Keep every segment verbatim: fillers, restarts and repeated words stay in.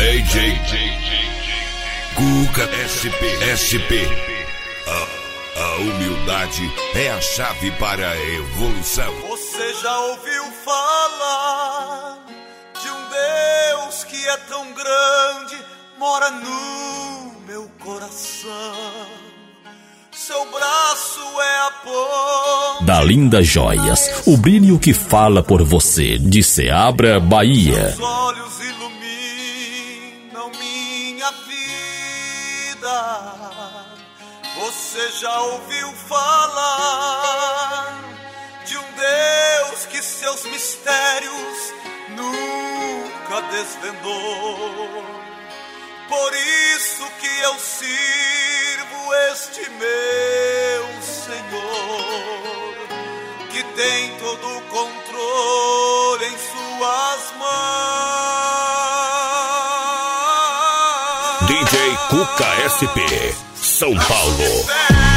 D J Cuca S P S P. A, a humildade é a chave para a evolução. Você já ouviu falar de um Deus que é tão grande, mora no meu coração. Seu braço é a ponte da Linda Joias, o brilho que fala por você, de Seabra, Bahia. Seus olhos iluminam minha vida. Você já ouviu falar de um Deus que seus mistérios nunca desvendou? Por isso que eu sirvo este meu Senhor, que tem todo o controle em suas mãos. D J Cuca S P, São Paulo.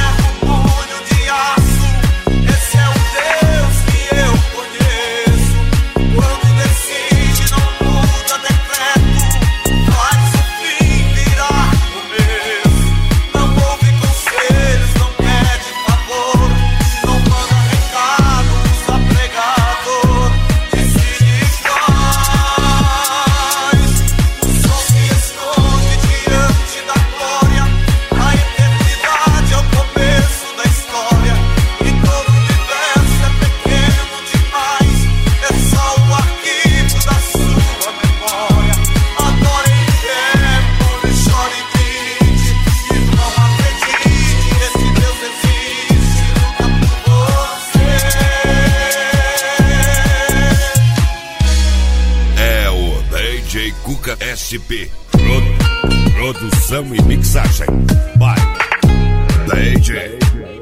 Cuca S P, produção e mixagem by D J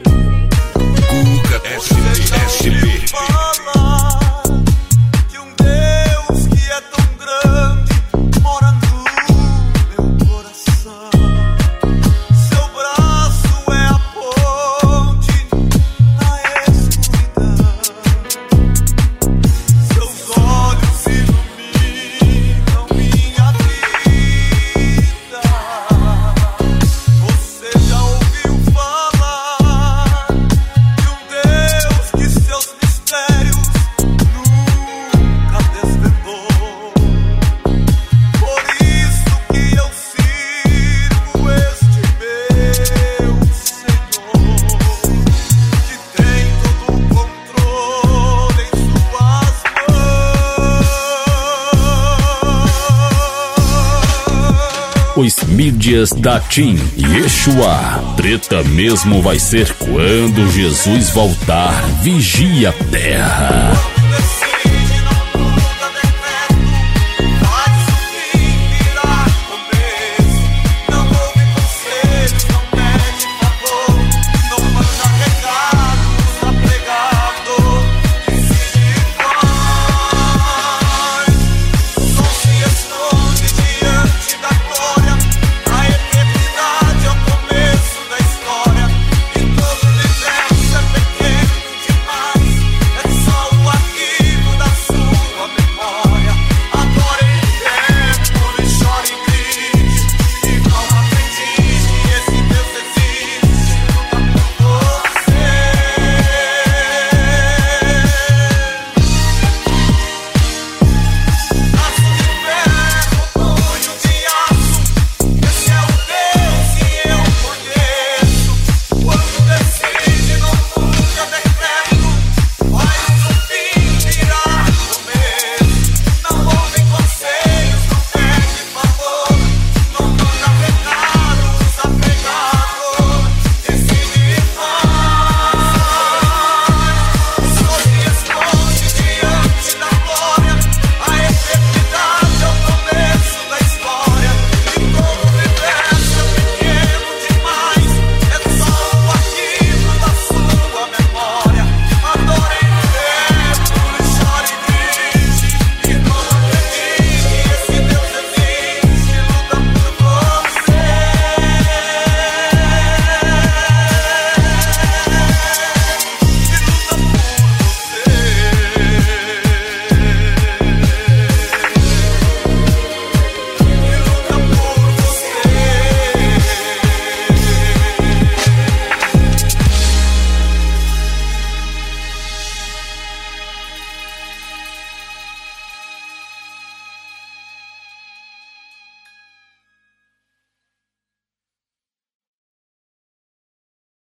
Cuca S P S P. De um Deus que é tão grande, mora no meu coração. Seu braço é a ponte na escuridão. Seus olhos iluminam minha vida. Você já ouviu falar de um Deus que seus mistérios nunca desvendou? Por isso que eu sirvo este meu Senhor, que tem todo o controle em suas mãos. Os mídias da Tim Yeshua. Treta mesmo vai ser quando Jesus voltar. Vigia a terra.